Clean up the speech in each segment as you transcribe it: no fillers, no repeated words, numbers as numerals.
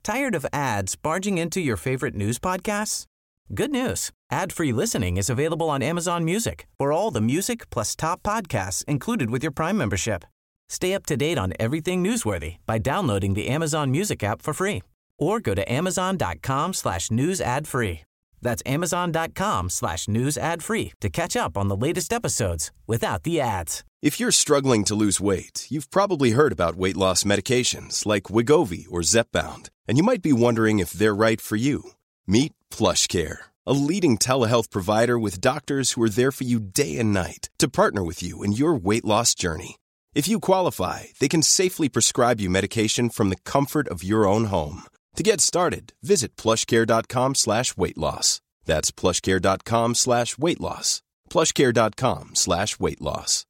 Tired of ads barging into your favorite news podcasts? Good news. Ad-free listening is available on Amazon Music for all the music plus top podcasts included with your Prime membership. Stay up to date on everything newsworthy by downloading the Amazon Music app for free or go to amazon.com/news ad free. That's amazon.com/news ad free to catch up on the latest episodes without the ads. If you're struggling to lose weight, you've probably heard about weight loss medications like Wegovy or Zepbound, and you might be wondering if they're right for you. Meet PlushCare, a leading telehealth provider with doctors who are there for you day and night to partner with you in your weight loss journey. If you qualify, they can safely prescribe you medication from the comfort of your own home. To get started, visit plushcare.com/weight loss. That's plushcare.com/weight loss. plushcare.com/weight loss.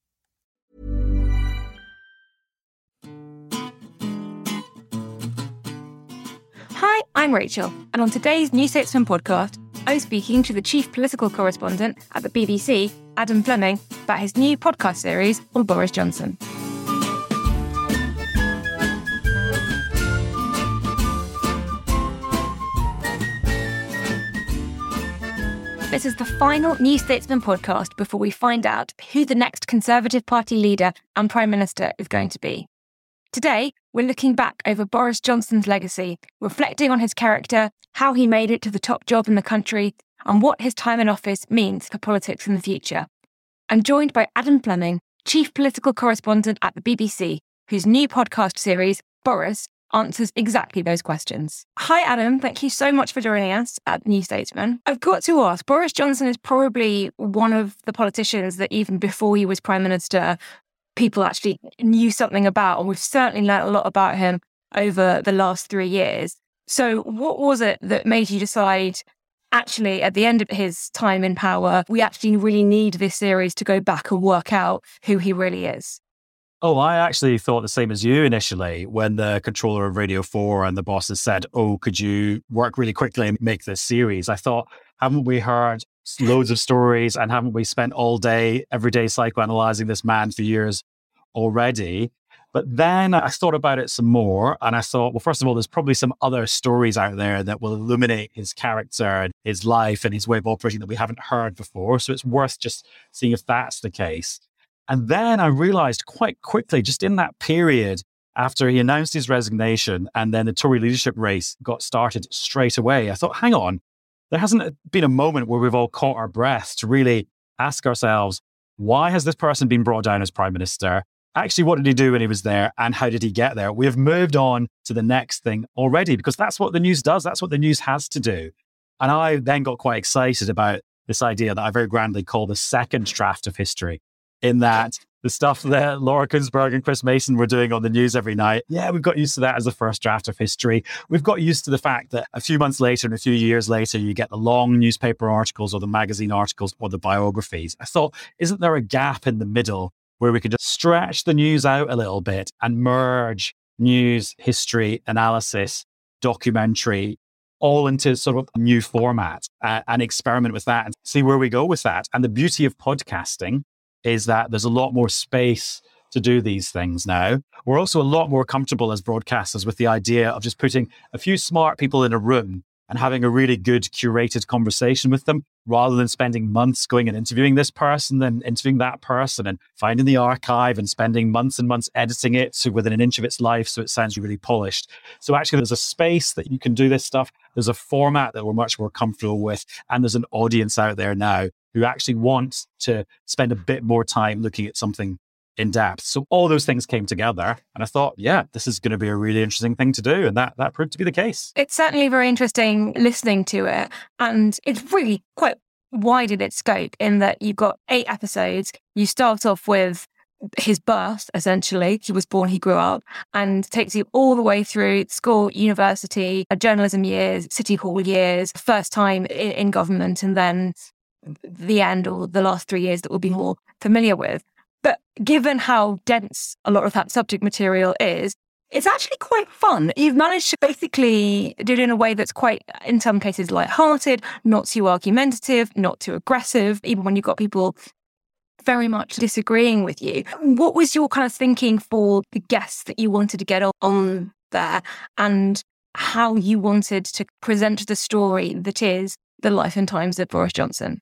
Hi, I'm Rachel, and on today's New Statesman podcast, I'm speaking to the chief political correspondent at the BBC, Adam Fleming, about his new podcast series on Boris Johnson. This is the final New Statesman podcast before we find out who the next Conservative Party leader and Prime Minister is going to be. Today, we're looking back over Boris Johnson's legacy, reflecting on his character, how he made it to the top job in the country, and what his time in office means for politics in the future. I'm joined by Adam Fleming, chief political correspondent at the BBC, whose new podcast series, Boris, answers exactly those questions. Hi, Adam. Thank you so much for joining us at New Statesman. I've got to ask, Boris Johnson is probably one of the politicians that even before he was Prime Minister, people actually knew something about, and we've certainly learnt a lot about him over the last 3 years. So what was it that made you decide, actually, at the end of his time in power, we actually really need this series to go back and work out who he really is? Oh, I actually thought the same as you initially when the controller of Radio 4 and the bosses said, oh, could you work really quickly and make this series? I thought, haven't we heard loads of stories and haven't we spent all day, every day psychoanalyzing this man for years already? But then I thought about it some more and I thought, well, first of all, there's probably some other stories out there that will illuminate his character and his life and his way of operating that we haven't heard before. So it's worth just seeing if that's the case. And then I realized quite quickly, just in that period after he announced his resignation and then the Tory leadership race got started straight away, I thought, hang on, there hasn't been a moment where we've all caught our breath to really ask ourselves, why has this person been brought down as Prime Minister? Actually, what did he do when he was there and how did he get there? We have moved on to the next thing already because that's what the news does. That's what the news has to do. And I then got quite excited about this idea that I very grandly call the second draft of history, in that the stuff that Laura Kuenssberg and Chris Mason were doing on the news every night, yeah, we've got used to that as the first draft of history. We've got used to the fact that a few months later and a few years later, you get the long newspaper articles or the magazine articles or the biographies. I thought, isn't there a gap in the middle where we could just stretch the news out a little bit and merge news, history, analysis, documentary, all into sort of a new format and experiment with that and see where we go with that? And the beauty of podcasting is that there's a lot more space to do these things now. We're also a lot more comfortable as broadcasters with the idea of just putting a few smart people in a room and having a really good curated conversation with them, rather than spending months going and interviewing this person and interviewing that person and finding the archive and spending months and months editing it so within an inch of its life so it sounds really polished. So actually there's a space that you can do this stuff. There's a format that we're much more comfortable with. And there's an audience out there now who actually wants to spend a bit more time looking at something in depth. So all those things came together and I thought, yeah, this is going to be a really interesting thing to do. And that proved to be the case. It's certainly very interesting listening to it. And it's really quite wide in its scope in that you've got 8 episodes. You start off with his birth, essentially. He was born, he grew up, and takes you all the way through school, university, journalism years, city hall years, first time in government, and then the end or the last 3 years that we'll be more familiar with. But given how dense a lot of that subject material is, it's actually quite fun. You've managed to basically do it in a way that's quite, in some cases, lighthearted, not too argumentative, not too aggressive, even when you've got people very much disagreeing with you. What was your kind of thinking for the guests that you wanted to get on there? And how you wanted to present the story that is the life and times of Boris Johnson?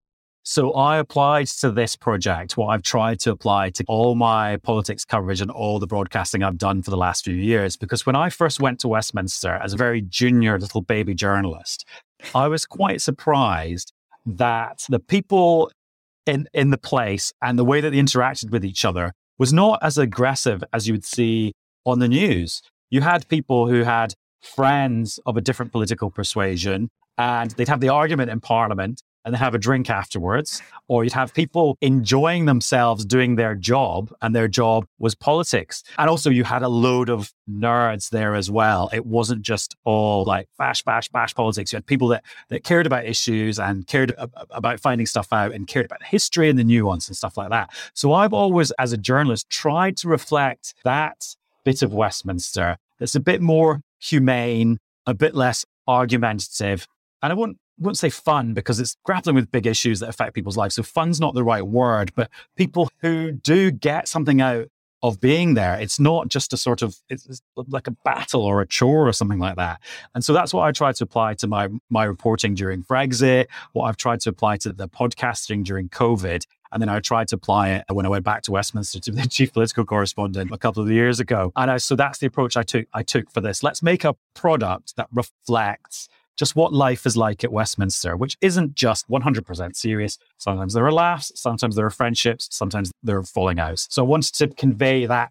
So I applied to this project what I've tried to apply to all my politics coverage and all the broadcasting I've done for the last few years. Because when I first went to Westminster as a very junior little baby journalist, I was quite surprised that the people in the place and the way that they interacted with each other was not as aggressive as you would see on the news. You had people who had friends of a different political persuasion, and they'd have the argument in Parliament and they have a drink afterwards, or you'd have people enjoying themselves doing their job, and their job was politics. And also you had a load of nerds there as well. It wasn't just all like bash politics. You had people that cared about issues and cared about finding stuff out and cared about history and the nuance and stuff like that. So I've always, as a journalist, tried to reflect that bit of Westminster that's a bit more humane, a bit less argumentative. And I wouldn't say fun, because it's grappling with big issues that affect people's lives. So fun's not the right word, but people who do get something out of being there. It's not just a sort of, it's like a battle or a chore or something like that. And so that's what I tried to apply to my reporting during Brexit, what I've tried to apply to the podcasting during COVID. And then I tried to apply it when I went back to Westminster to be the chief political correspondent a couple of years ago. And so that's the approach I took for this. Let's make a product that reflects just what life is like at Westminster, which isn't just 100% serious. Sometimes there are laughs, sometimes there are friendships, sometimes there are falling outs. So I wanted to convey that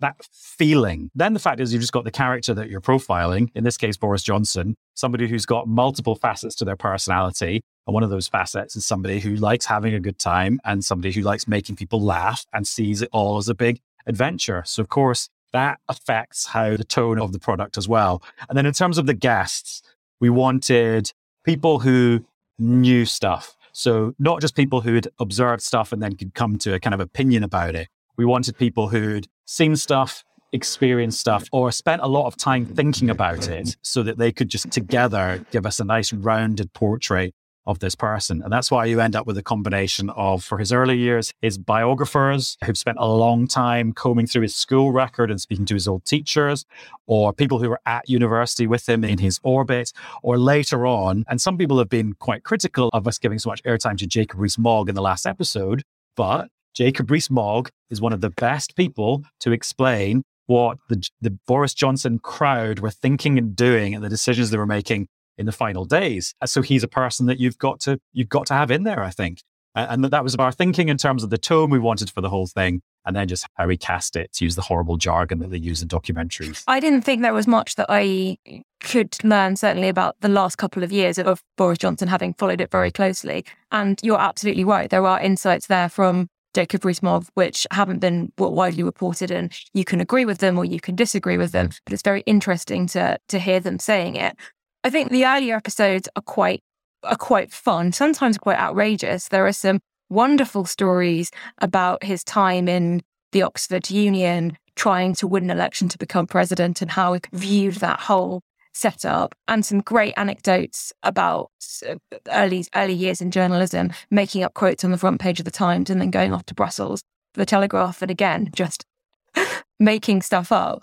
feeling. Then the fact is you've just got the character that you're profiling, in this case, Boris Johnson, somebody who's got multiple facets to their personality. And one of those facets is somebody who likes having a good time and somebody who likes making people laugh and sees it all as a big adventure. So of course, that affects how the tone of the product as well. And then in terms of the guests, we wanted people who knew stuff. So not just people who had observed stuff and then could come to a kind of opinion about it. We wanted people who'd seen stuff, experienced stuff, or spent a lot of time thinking about it so that they could just together give us a nice rounded portrait of this person. And that's why you end up with a combination of, for his early years, his biographers who've spent a long time combing through his school record and speaking to his old teachers, or people who were at university with him in his orbit, or later on. And some people have been quite critical of us giving so much airtime to Jacob Rees-Mogg in the last episode, but Jacob Rees-Mogg is one of the best people to explain what the Boris Johnson crowd were thinking and doing and the decisions they were making in the final days. So he's a person that you've got to have in there, I think. And that was our thinking in terms of the tone we wanted for the whole thing, and then just how we cast it, to use the horrible jargon that they use in documentaries. I didn't think there was much that I could learn, certainly about the last couple of years of Boris Johnson, having followed it very closely. And you're absolutely right. There are insights there from Jacob Rees-Mogg which haven't been widely reported, and you can agree with them or you can disagree with them, but it's very interesting to hear them saying it. I think the earlier episodes are quite fun, sometimes quite outrageous. There are some wonderful stories about his time in the Oxford Union, trying to win an election to become president, and how he viewed that whole setup, and some great anecdotes about early years in journalism, making up quotes on the front page of the Times and then going off to Brussels for the Telegraph, and again, just making stuff up.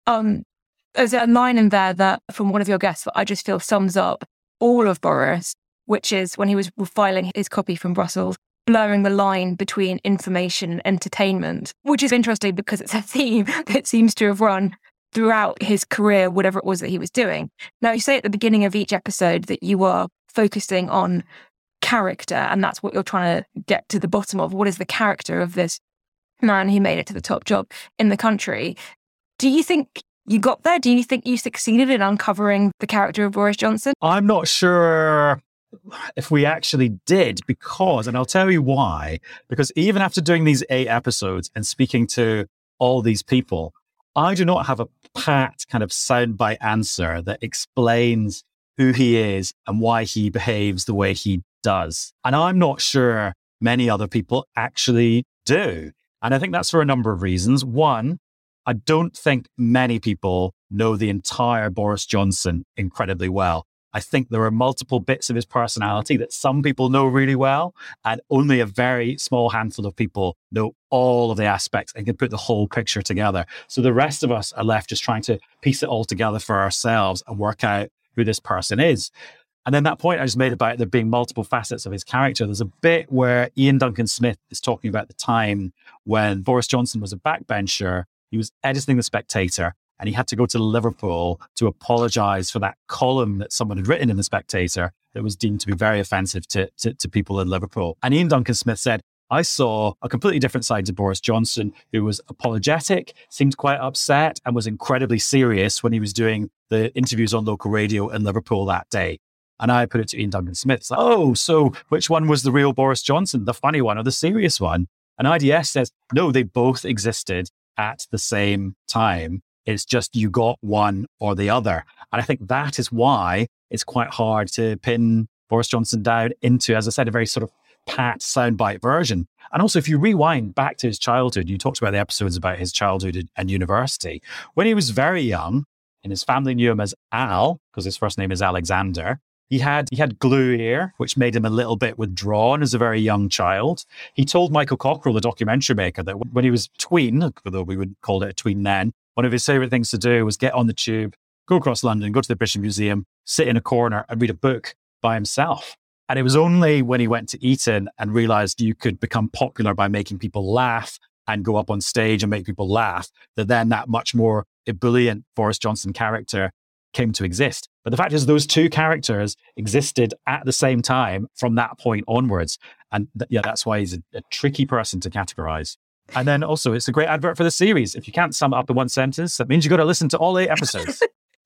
There's a line in there that from one of your guests that I just feel sums up all of Boris, which is when he was filing his copy from Brussels, blurring the line between information and entertainment, which is interesting because it's a theme that seems to have run throughout his career, whatever it was that he was doing. Now, you say at the beginning of each episode that you are focusing on character, and that's what you're trying to get to the bottom of. What is the character of this man who made it to the top job in the country? Do you think you got there? Do you think you succeeded in uncovering the character of Boris Johnson? I'm not sure if we actually did, because, and I'll tell you why, because even after doing these 8 episodes and speaking to all these people, I do not have a pat kind of soundbite answer that explains who he is and why he behaves the way he does. And I'm not sure many other people actually do. And I think that's for a number of reasons. One, I don't think many people know the entire Boris Johnson incredibly well. I think there are multiple bits of his personality that some people know really well, and only a very small handful of people know all of the aspects and can put the whole picture together. So the rest of us are left just trying to piece it all together for ourselves and work out who this person is. And then that point I just made about there being multiple facets of his character, there's a bit where Ian Duncan Smith is talking about the time when Boris Johnson was a backbencher. He was editing The Spectator, and he had to go to Liverpool to apologise for that column that someone had written in The Spectator that was deemed to be very offensive to people in Liverpool. And Ian Duncan Smith said, I saw a completely different side to Boris Johnson, who was apologetic, seemed quite upset, and was incredibly serious when he was doing the interviews on local radio in Liverpool that day. And I put it to Ian Duncan Smith, it's like, oh, so which one was the real Boris Johnson, the funny one or the serious one? And IDS says, no, they both existed at the same time. It's just you got one or the other. And I think that is why it's quite hard to pin Boris Johnson down into, as I said, a very sort of pat soundbite version. And also, if you rewind back to his childhood, you talked about the episodes about his childhood and university. When he was very young, and his family knew him as Al, because his first name is Alexander, he had glue ear, which made him a little bit withdrawn as a very young child. He told Michael Cockerell, the documentary maker, that when he was tween, although we would call it a tween then, one of his favourite things to do was get on the tube, go across London, go to the British Museum, sit in a corner and read a book by himself. And it was only when he went to Eton and realised you could become popular by making people laugh and go up on stage and make people laugh, that then that much more ebullient Boris Johnson character came to exist. But the fact is those two characters existed at the same time from that point onwards. And that's why he's a tricky person to categorise. And then also, it's a great advert for the series. If you can't sum it up in one sentence, that means you've got to listen to all 8 episodes.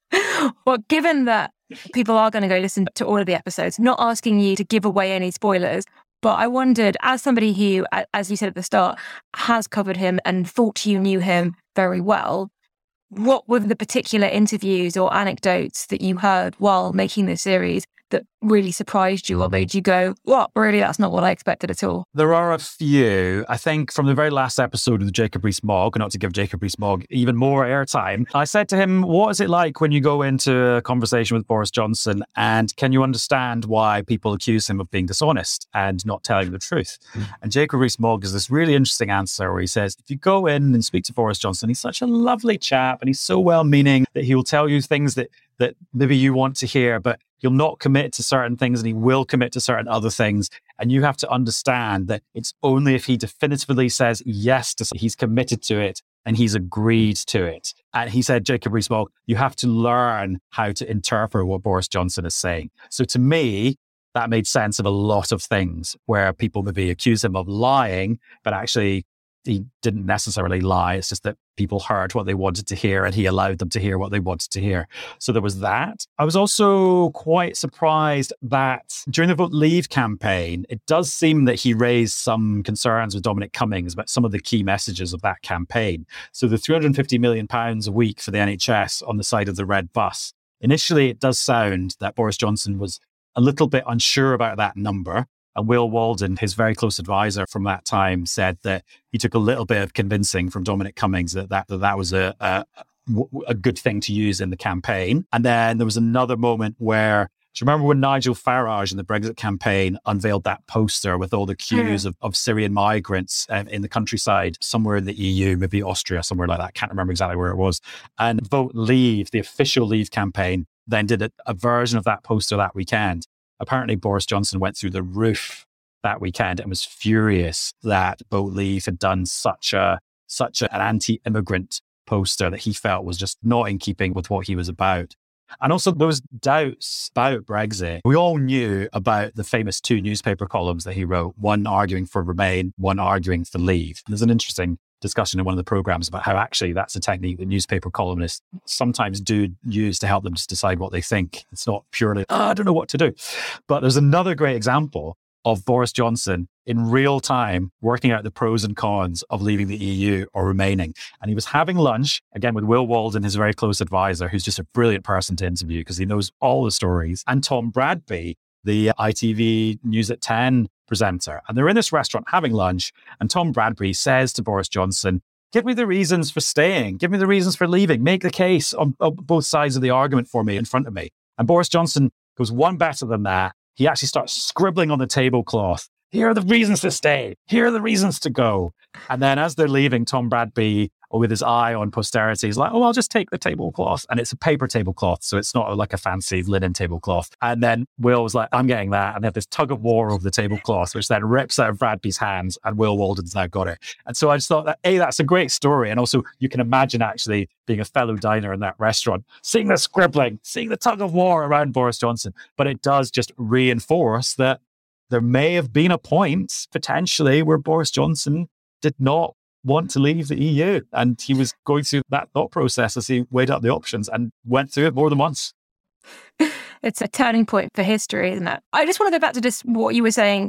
Well, given that people are going to go listen to all of the episodes, not asking you to give away any spoilers, but I wondered, as somebody who, as you said at the start, has covered him and thought you knew him very well, what were the particular interviews or anecdotes that you heard while making this series that really surprised you or made you go, what, really, that's not what I expected at all? There are a few. I think from the very last episode of the Jacob Rees-Mogg, not to give Jacob Rees-Mogg even more airtime, I said to him, what is it like when you go into a conversation with Boris Johnson, and can you understand why people accuse him of being dishonest and not telling the truth? And Jacob Rees-Mogg has this really interesting answer where he says, if you go in and speak to Boris Johnson, he's such a lovely chap and he's so well-meaning that he will tell you things that maybe you want to hear, but he'll not commit to certain things and he will commit to certain other things. And you have to understand that it's only if he definitively says yes to something, he's committed to it and he's agreed to it. And he said, Jacob Rees-Mogg, you have to learn how to interpret what Boris Johnson is saying. So to me, that made sense of a lot of things where people maybe accuse him of lying, but actually he didn't necessarily lie. It's just that people heard what they wanted to hear and he allowed them to hear what they wanted to hear. So there was that. I was also quite surprised that during the Vote Leave campaign, it does seem that he raised some concerns with Dominic Cummings about some of the key messages of that campaign. So the £350 million a week for the NHS on the side of the red bus. Initially, it does sound that Boris Johnson was a little bit unsure about that number. And Will Walden, his very close advisor from that time, said that he took a little bit of convincing from Dominic Cummings that was a good thing to use in the campaign. And then there was another moment where, do you remember when Nigel Farage in the Brexit campaign unveiled that poster with all the queues of Syrian migrants in the countryside, somewhere in the EU, maybe Austria, somewhere like that. I can't remember exactly where it was. And Vote Leave, the official Leave campaign, then did a version of that poster that weekend. Apparently, Boris Johnson went through the roof that weekend and was furious that Vote Leave had done such an anti-immigrant poster that he felt was just not in keeping with what he was about. And also those doubts about Brexit. We all knew about the famous 2 newspaper columns that he wrote, one arguing for Remain, one arguing for Leave. There's an interesting discussion in one of the programs about how actually that's a technique that newspaper columnists sometimes do use to help them just decide what they think. It's not purely, I don't know what to do. But there's another great example of Boris Johnson in real time working out the pros and cons of leaving the EU or remaining. And he was having lunch, again, with Will Walden, his very close advisor, who's just a brilliant person to interview because he knows all the stories, and Tom Bradby, the ITV News at 10 presenter. And they're in this restaurant having lunch, and Tom Bradby says to Boris Johnson, give me the reasons for staying, give me the reasons for leaving, make the case on both sides of the argument for me in front of me. And Boris Johnson goes one better than that. He actually starts scribbling on the tablecloth. Here are the reasons to stay. Here are the reasons to go. And then as they're leaving, Tom Bradby, with his eye on posterity, he's like, oh, I'll just take the tablecloth. And it's a paper tablecloth, so it's not like a fancy linen tablecloth. And then Will was like, I'm getting that. And they have this tug of war over the tablecloth, which then rips out of Bradby's hands, and Will Walden's now got it. And so I just thought that, A, that's a great story. And also you can imagine actually being a fellow diner in that restaurant, seeing the scribbling, seeing the tug of war around Boris Johnson. But it does just reinforce that there may have been a point, potentially, where Boris Johnson did not want to leave the EU. And he was going through that thought process as he weighed up the options and went through it more than once. It's a turning point for history, isn't it? I just want to go back to just what you were saying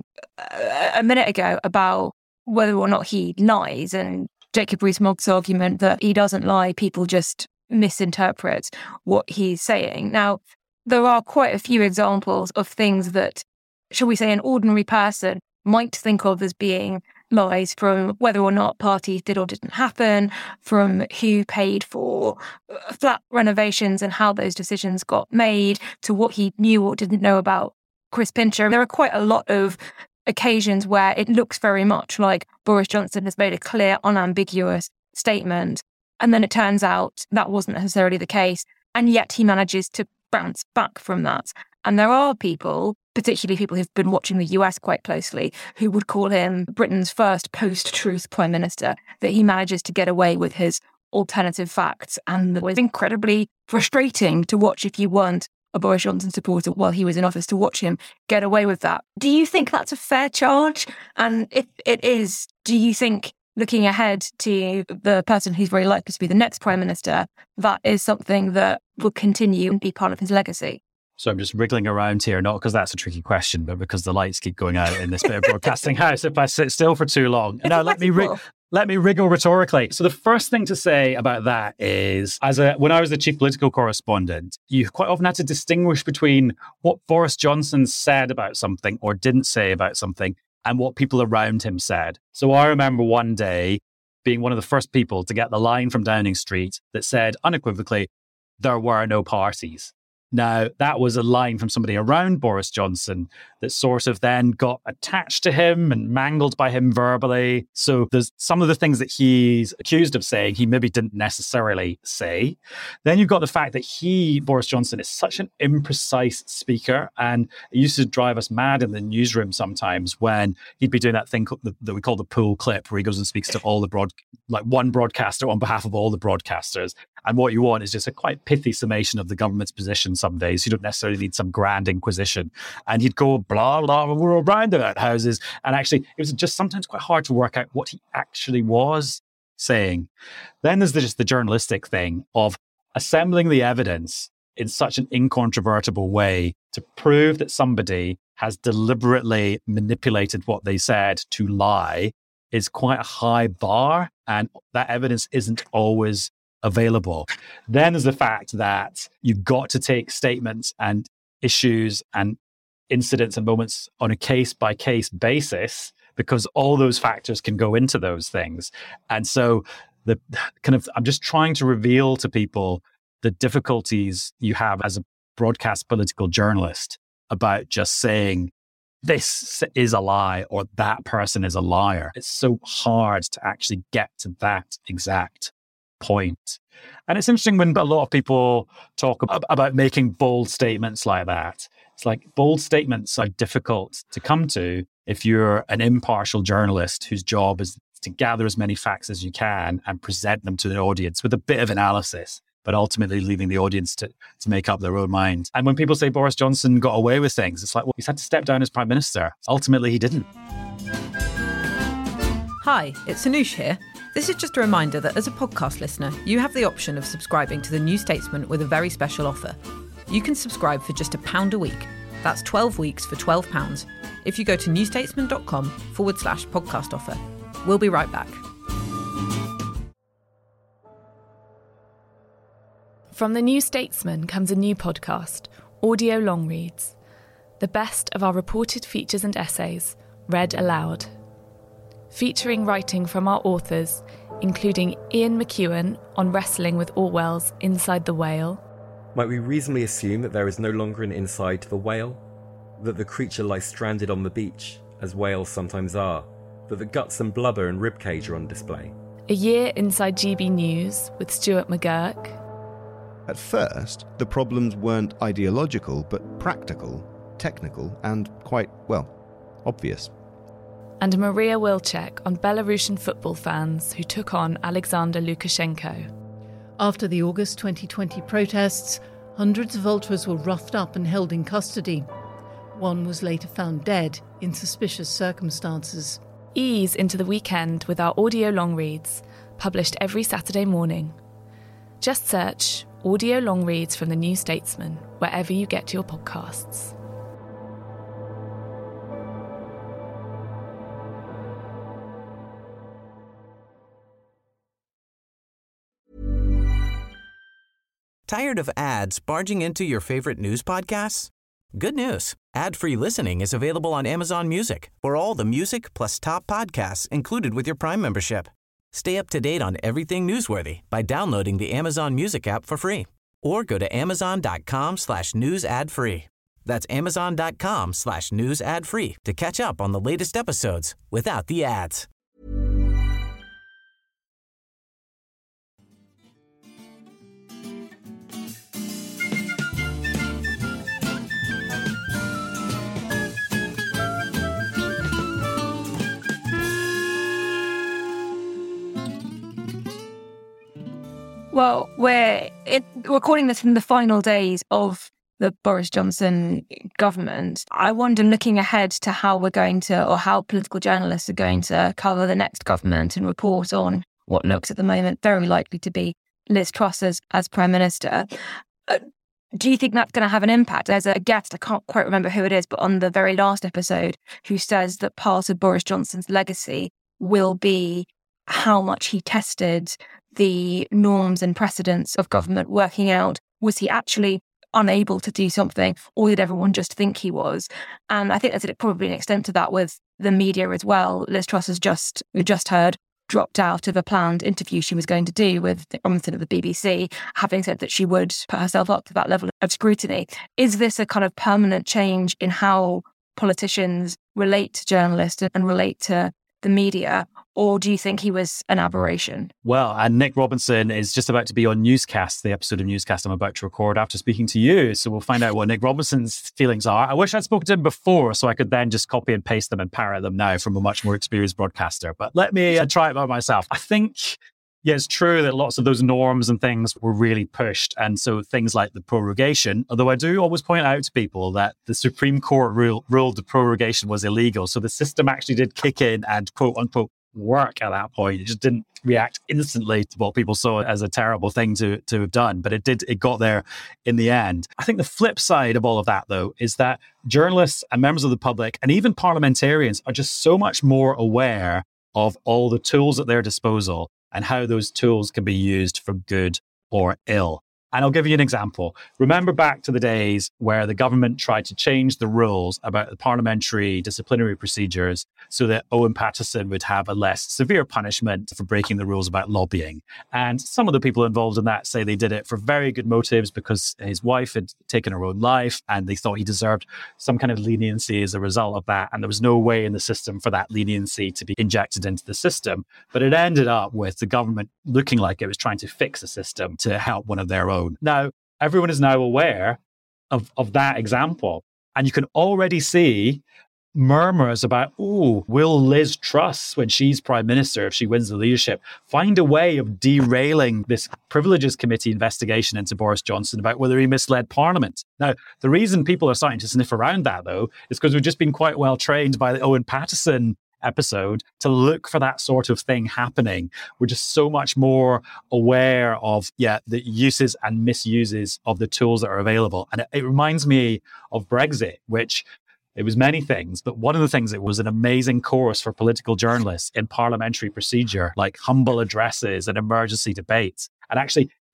a minute ago about whether or not he lies, and Jacob Rees-Mogg's argument that he doesn't lie, people just misinterpret what he's saying. Now, there are quite a few examples of things that, shall we say, an ordinary person might think of as being lies, from whether or not parties did or didn't happen, from who paid for flat renovations and how those decisions got made, to what he knew or didn't know about Chris Pincher. There are quite a lot of occasions where it looks very much like Boris Johnson has made a clear, unambiguous statement, and then it turns out that wasn't necessarily the case, and yet he manages to bounce back from that. And there are people, particularly people who've been watching the US quite closely, who would call him Britain's first post-truth prime minister, that he manages to get away with his alternative facts. And it was incredibly frustrating to watch if you weren't a Boris Johnson supporter while he was in office, to watch him get away with that. Do you think that's a fair charge? And if it is, do you think, looking ahead to the person who's very likely to be the next prime minister, that is something that will continue and be part of his legacy? So I'm just wriggling around here, not because that's a tricky question, but because the lights keep going out in this bit of broadcasting house if I sit still for too long. Now, let me wriggle rhetorically. So the first thing to say about that is, when I was the chief political correspondent, you quite often had to distinguish between what Boris Johnson said about something or didn't say about something and what people around him said. So I remember one day being one of the first people to get the line from Downing Street that said unequivocally, there were no parties. Now, that was a line from somebody around Boris Johnson that sort of then got attached to him and mangled by him verbally. So there's some of the things that he's accused of saying he maybe didn't necessarily say. Then you've got the fact that Boris Johnson, is such an imprecise speaker, and it used to drive us mad in the newsroom sometimes when he'd be doing that thing that we call the pool clip, where he goes and speaks to all the one broadcaster on behalf of all the broadcasters. And what you want is just a quite pithy summation of the government's position some days. You don't necessarily need some grand inquisition. And he'd go, blah, blah, we're around about houses. And actually, it was just sometimes quite hard to work out what he actually was saying. Then there's just the journalistic thing of assembling the evidence in such an incontrovertible way to prove that somebody has deliberately manipulated what they said to lie is quite a high bar. And that evidence isn't always available. Then there's the fact that you've got to take statements and issues and incidents and moments on a case-by-case basis, because all those factors can go into those things. And so I'm just trying to reveal to people the difficulties you have as a broadcast political journalist about just saying this is a lie or that person is a liar. It's so hard to actually get to that exact point. And it's interesting when a lot of people talk about making bold statements like that. It's like bold statements are difficult to come to if you're an impartial journalist whose job is to gather as many facts as you can and present them to the audience with a bit of analysis, but ultimately leaving the audience to make up their own mind. And when people say Boris Johnson got away with things, it's like, well, he's had to step down as prime minister. Ultimately, he didn't. Hi, it's Anoosh here. This is just a reminder that as a podcast listener, you have the option of subscribing to The New Statesman with a very special offer. You can subscribe for just £1 a week. That's 12 weeks for £12 if you go to newstatesman.com/podcast offer. We'll be right back. From The New Statesman comes a new podcast, Audio Long Reads. The best of our reported features and essays, read aloud. Featuring writing from our authors, including Ian McEwan on wrestling with Orwell's Inside the Whale, Might we reasonably assume that there is no longer an inside to the whale? That the creature lies stranded on the beach, as whales sometimes are? That the guts and blubber and ribcage are on display? A year inside GB News with Stuart McGurk. At first, the problems weren't ideological, but practical, technical, and quite, well, obvious. And Maria Wilczek on Belarusian football fans who took on Alexander Lukashenko. After the August 2020 protests, hundreds of ultras were roughed up and held in custody. One was later found dead in suspicious circumstances. Ease into the weekend with our audio long reads, published every Saturday morning. Just search Audio Long Reads from The New Statesman wherever you get your podcasts. Tired of ads barging into your favorite news podcasts? Good news. Ad-free listening is available on Amazon Music for all the music plus top podcasts included with your Prime membership. Stay up to date on everything newsworthy by downloading the Amazon Music app for free or go to amazon.com/news ad free. That's amazon.com/news ad free to catch up on the latest episodes without the ads. Well, we're recording this in the final days of the Boris Johnson government. I wonder, looking ahead to how we're going to, or how political journalists are going to cover the next government and report on what looks at the moment very likely to be Liz Truss as Prime Minister. Do you think that's going to have an impact? There's a guest, I can't quite remember who it is, but on the very last episode, who says that part of Boris Johnson's legacy will be how much he tested the norms and precedents of government, working out, was he actually unable to do something, or did everyone just think he was? And I think there's probably an extent to that with the media as well. Liz Truss has we just heard, dropped out of a planned interview she was going to do with Nick Robinson of the BBC, having said that she would put herself up to that level of scrutiny. Is this a kind of permanent change in how politicians relate to journalists and relate to the media, or do you think he was an aberration? Well, and Nick Robinson is just about to be on Newscast, the episode of Newscast I'm about to record after speaking to you. So we'll find out what Nick Robinson's feelings are. I wish I'd spoken to him before so I could then just copy and paste them and parrot them now from a much more experienced broadcaster. But let me try it by myself. I think, yeah, it's true that lots of those norms and things were really pushed. And so things like the prorogation, although I do always point out to people that the Supreme Court ruled the prorogation was illegal. So the system actually did kick in and quote unquote work at that point. It just didn't react instantly to what people saw as a terrible thing to have done. But it got there in the end. I think the flip side of all of that, though, is that journalists and members of the public and even parliamentarians are just so much more aware of all the tools at their disposal and how those tools can be used for good or ill. And I'll give you an example. Remember back to the days where the government tried to change the rules about the parliamentary disciplinary procedures so that Owen Paterson would have a less severe punishment for breaking the rules about lobbying. And some of the people involved in that say they did it for very good motives because his wife had taken her own life and they thought he deserved some kind of leniency as a result of that. And there was no way in the system for that leniency to be injected into the system. But it ended up with the government looking like it was trying to fix a system to help one of their own. Now, everyone is now aware of that example. And you can already see murmurs about, will Liz Truss, when she's Prime Minister, if she wins the leadership, find a way of derailing this Privileges Committee investigation into Boris Johnson about whether he misled Parliament? Now, the reason people are starting to sniff around that, though, is because we've just been quite well trained by the Owen Paterson episode to look for that sort of thing happening. We're just so much more aware of, the uses and misuses of the tools that are available. And it reminds me of Brexit, which it was many things, but one of the things, it was an amazing course for political journalists in parliamentary procedure, like humble addresses and emergency debates. And actually,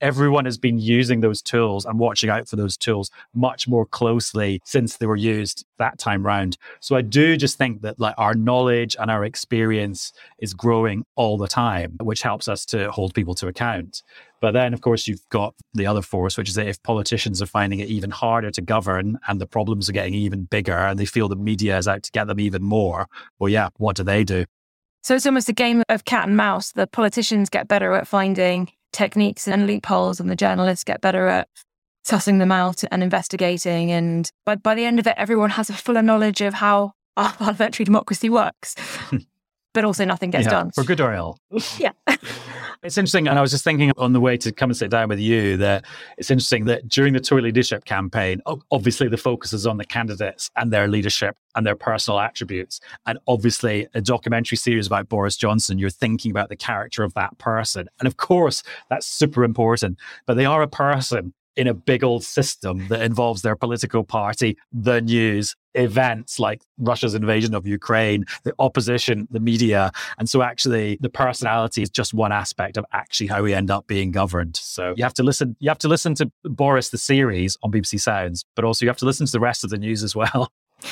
everyone has been using those tools and watching out for those tools much more closely since they were used that time round. So I do just think that like our knowledge and our experience is growing all the time, which helps us to hold people to account. But then, of course, you've got the other force, which is that if politicians are finding it even harder to govern and the problems are getting even bigger and they feel the media is out to get them even more, well, yeah, what do? So it's almost a game of cat and mouse. The politicians get better at finding techniques and loopholes, and the journalists get better at sussing them out and investigating. And by the end of it, everyone has a fuller knowledge of how our parliamentary democracy works. But also nothing gets done. For good or ill. Yeah. It's interesting, and I was just thinking on the way to come and sit down with you, that it's interesting that during the Tory leadership campaign, obviously the focus is on the candidates and their leadership and their personal attributes. And obviously a documentary series about Boris Johnson, you're thinking about the character of that person. And of course, that's super important, but they are a person in a big old system that involves their political party, the news, events like Russia's invasion of Ukraine, the opposition, the media. And so actually the personality is just one aspect of actually how we end up being governed. So you have to listen to Boris, the series on BBC Sounds, but also you have to listen to the rest of the news as well.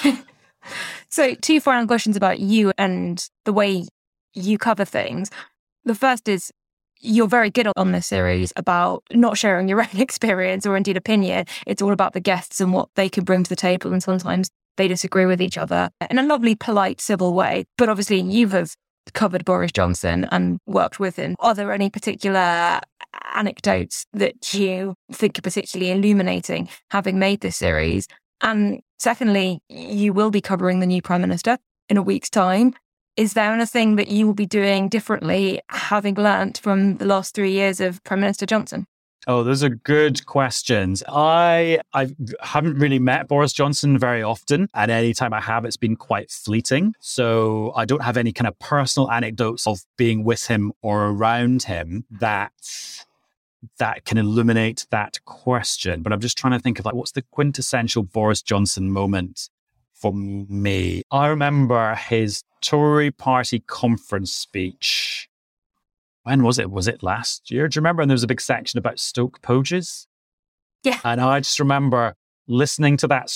So 2 final questions about you and the way you cover things. The first is, you're very good on this series about not sharing your own experience or indeed opinion. It's all about the guests and what they can bring to the table. And sometimes they disagree with each other in a lovely, polite, civil way. But obviously you have covered Boris Johnson and worked with him. Are there any particular anecdotes that you think are particularly illuminating having made this series? And secondly, you will be covering the new Prime Minister in a week's time. Is there anything that you will be doing differently, having learnt from the last 3 years of Prime Minister Johnson? Oh, those are good questions. I haven't really met Boris Johnson very often, and any time I have, it's been quite fleeting. So I don't have any kind of personal anecdotes of being with him or around him that can illuminate that question. But I'm just trying to think of like, what's the quintessential Boris Johnson moment for me? I remember his Tory party conference speech. When was it? Was it last year? Do you remember? And there was a big section about Stoke Poges. Yeah. And I just remember listening to that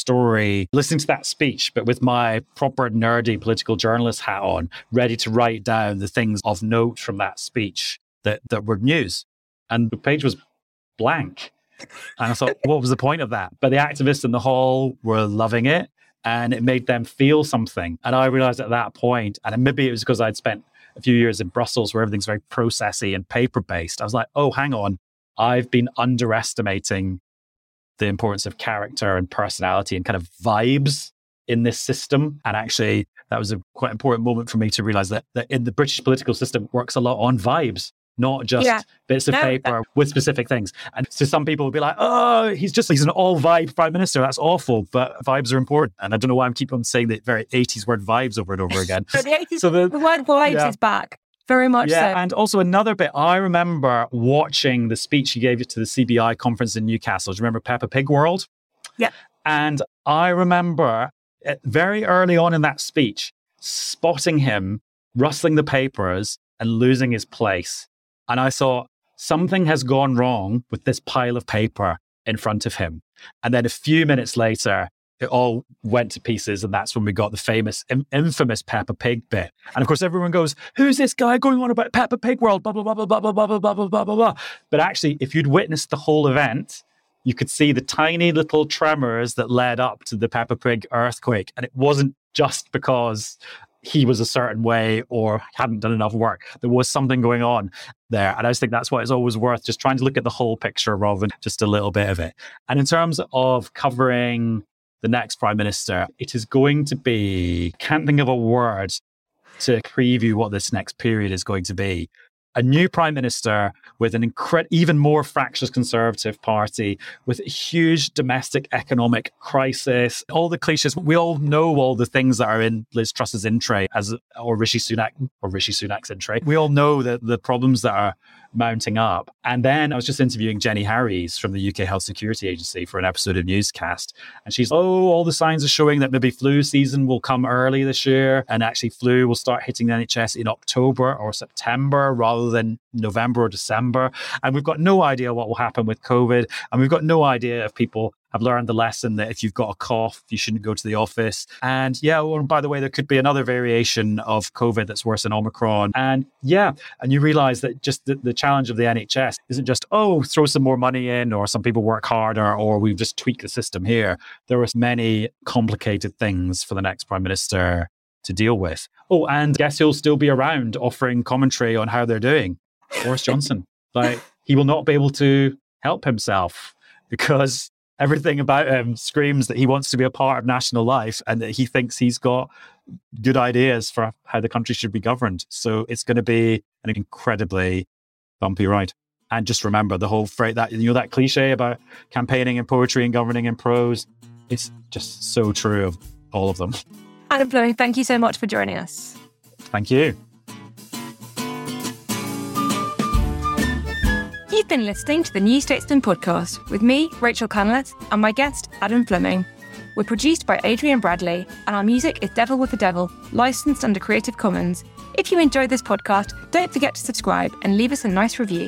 speech, but with my proper nerdy political journalist hat on, ready to write down the things of note from that speech that were news. And the page was blank. And I thought, what was the point of that? But the activists in the hall were loving it. And it made them feel something. And I realized at that point, and maybe it was because I'd spent a few years in Brussels where everything's very processy and paper-based. I was like, oh, hang on. I've been underestimating the importance of character and personality and kind of vibes in this system. And actually, that was a quite important moment for me to realize that in the British political system, it works a lot on vibes, not just bits of paper with specific things. And so some people will be like, oh, he's an all vibe prime minister. That's awful. But vibes are important. And I don't know why I keep on saying the very 80s word vibes over and over again. So the 80s, the word vibes is back. Very much so. And also another bit, I remember watching the speech he gave to the CBI conference in Newcastle. Do you remember Peppa Pig World? Yeah. And I remember very early on in that speech, spotting him rustling the papers and losing his place. And I thought, something has gone wrong with this pile of paper in front of him. And then a few minutes later, it all went to pieces. And that's when we got the famous, infamous Peppa Pig bit. And of course, everyone goes, who's this guy going on about Peppa Pig World? Blah, blah, blah, blah, blah, blah, blah, blah, blah, blah, blah, blah. But actually, if you'd witnessed the whole event, you could see the tiny little tremors that led up to the Peppa Pig earthquake. And it wasn't just because he was a certain way or hadn't done enough work. There was something going on there. And I just think that's why it's always worth just trying to look at the whole picture rather than just a little bit of it. And in terms of covering the next Prime Minister, it is going to be, can't think of a word to preview what this next period is going to be. A new Prime Minister with an even more fractious Conservative Party, with a huge domestic economic crisis, all the cliches. We all know all the things that are in Liz Truss's in tray, or Rishi Sunak's in tray. We all know the problems that are mounting up. And then I was just interviewing Jenny Harries from the UK Health Security Agency for an episode of Newscast. And she's, all the signs are showing that maybe flu season will come early this year. And actually flu will start hitting the NHS in October or September rather other than November or December. And we've got no idea what will happen with COVID. And we've got no idea if people have learned the lesson that if you've got a cough, you shouldn't go to the office. And by the way, there could be another variation of COVID that's worse than Omicron. And you realize that just the challenge of the NHS isn't just, throw some more money in, or some people work harder, or we've just tweaked the system here. There are many complicated things for the next Prime Minister to deal with. Oh, and guess who'll still be around offering commentary on how they're doing? Boris Johnson. He will not be able to help himself because everything about him screams that he wants to be a part of national life and that he thinks he's got good ideas for how the country should be governed. So it's going to be an incredibly bumpy ride. And just remember the whole phrase, that cliche about campaigning in poetry and governing in prose. It's just so true of all of them. Adam Fleming, thank you so much for joining us. Thank you. You've been listening to the New Statesman podcast with me, Rachel Cunliffe, and my guest, Adam Fleming. We're produced by Adrian Bradley, and our music is Devil with the Devil, licensed under Creative Commons. If you enjoyed this podcast, don't forget to subscribe and leave us a nice review.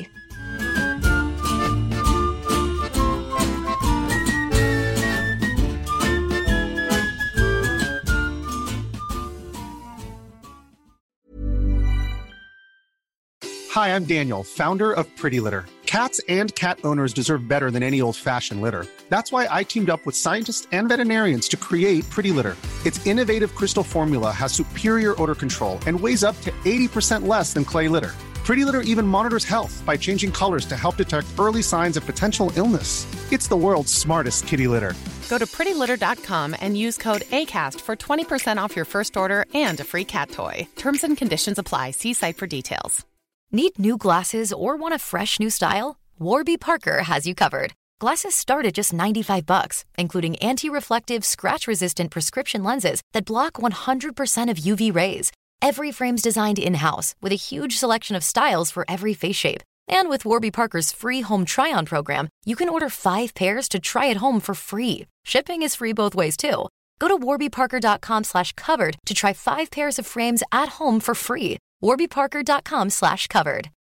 Hi, I'm Daniel, founder of Pretty Litter. Cats and cat owners deserve better than any old-fashioned litter. That's why I teamed up with scientists and veterinarians to create Pretty Litter. Its innovative crystal formula has superior odor control and weighs up to 80% less than clay litter. Pretty Litter even monitors health by changing colors to help detect early signs of potential illness. It's the world's smartest kitty litter. Go to prettylitter.com and use code ACAST for 20% off your first order and a free cat toy. Terms and conditions apply. See site for details. Need new glasses or want a fresh new style? Warby Parker has you covered. Glasses start at just $95, including anti-reflective, scratch-resistant prescription lenses that block 100% of UV rays. Every frame's designed in-house with a huge selection of styles for every face shape. And with Warby Parker's free home try-on program, you can order 5 pairs to try at home for free. Shipping is free both ways, too. Go to warbyparker.com/covered to try 5 pairs of frames at home for free. warbyparker.com/covered.